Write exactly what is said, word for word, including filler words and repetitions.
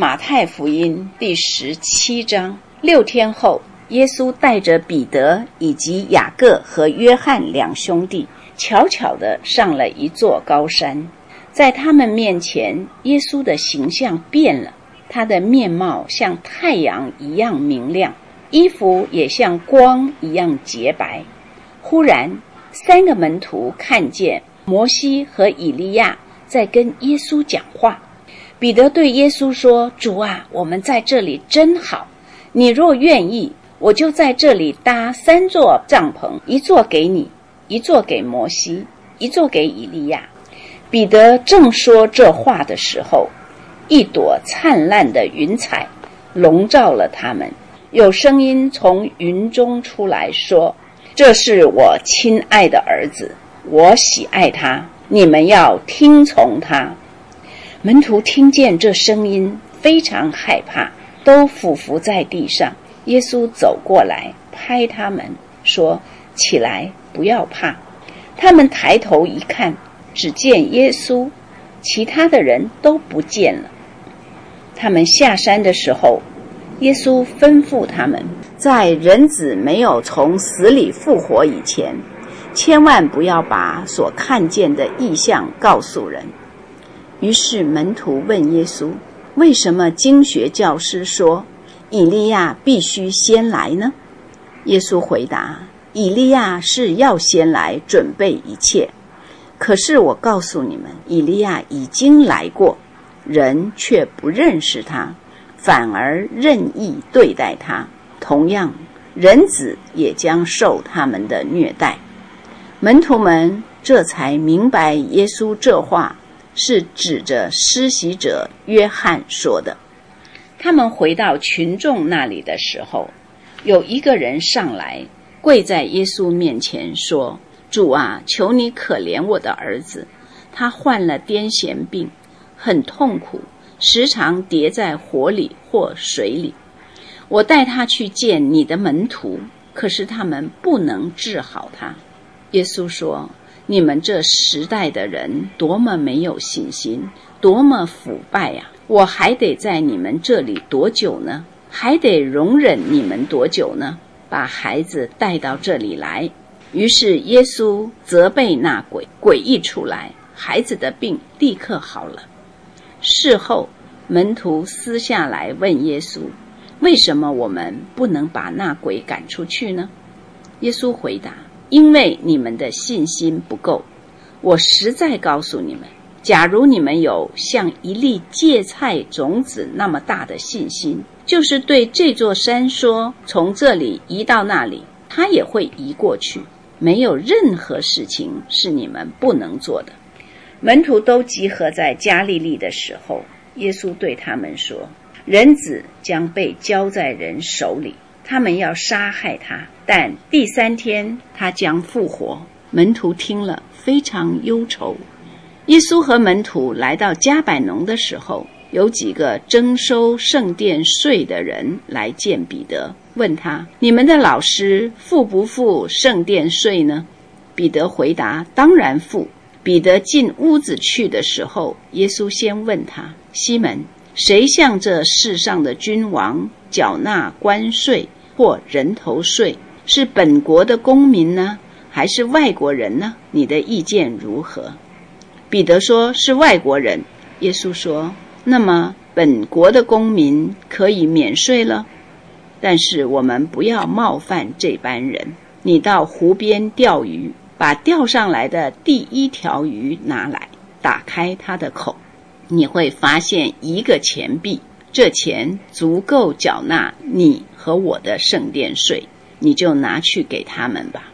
马太福音第十七章。六天后，耶稣带着彼得以及雅各和约翰两兄弟，悄悄地上了一座高山。在他们面前，耶稣的形象变了，他的面貌像太阳一样明亮，衣服也像光一样洁白。忽然，三个门徒看见摩西和以利亚在跟耶稣讲话。彼得对耶稣说：主啊，我们在这里真好，你若愿意，我就在这里搭三座帐篷，一座给你，一座给摩西，一座给以利亚。彼得正说这话的时候，一朵灿烂的云彩笼罩了他们，有声音从云中出来说：这是我亲爱的儿子，我喜爱他，你们要听从他。门徒听见这声音，非常害怕，都俯伏在地上。耶稣走过来，拍他们说：起来，不要怕。他们抬头一看，只见耶稣，其他的人都不见了。他们下山的时候，耶稣吩咐他们，在人子没有从死里复活以前，千万不要把所看见的异象告诉人。于是门徒问耶稣：为什么经学教师说以利亚必须先来呢？耶稣回答：以利亚是要先来准备一切，可是我告诉你们，以利亚已经来过，人却不认识他，反而任意对待他。同样，人子也将受他们的虐待。门徒们这才明白耶稣这话是指着施洗者约翰说的。他们回到群众那里的时候，有一个人上来，跪在耶稣面前说：主啊，求你可怜我的儿子，他患了癫痫病，很痛苦，时常跌在火里或水里。我带他去见你的门徒，可是他们不能治好他。耶稣说：你们这时代的人多么没有信心，多么腐败呀！我还得在你们这里多久呢？还得容忍你们多久呢？把孩子带到这里来。于是耶稣责备那鬼，鬼一出来，孩子的病立刻好了。事后门徒私下来问耶稣：为什么我们不能把那鬼赶出去呢？耶稣回答：因为你们的信心不够。我实在告诉你们，假如你们有像一粒芥菜种子那么大的信心，就是对这座山说从这里移到那里，它也会移过去。没有任何事情是你们不能做的。门徒都集合在加利利的时候，耶稣对他们说：人子将被交在人手里，他们要杀害他，但第三天他将复活。门徒听了非常忧愁。耶稣和门徒来到迦百农的时候，有几个征收圣殿税的人来见彼得，问他：你们的老师付不付圣殿税呢？彼得回答：当然付。彼得进屋子去的时候，耶稣先问他：西门，谁向这世上的君王缴纳关税或人头税？是本国的公民呢，还是外国人呢？你的意见如何？彼得说：是外国人。耶稣说：那么本国的公民可以免税了，但是我们不要冒犯这般人。你到湖边钓鱼，把钓上来的第一条鱼拿来，打开它的口，你会发现一个钱币，这钱足够缴纳你和我的圣殿税，你就拿去给他们吧。